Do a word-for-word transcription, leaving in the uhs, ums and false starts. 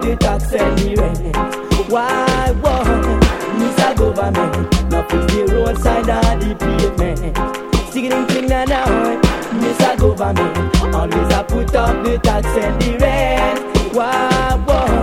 the tax and the rent. Why, why? Mister Government, now fix the roadside and the pavement. Singing thing now, Mister Government, always I put up the tax and the rent. Why, why?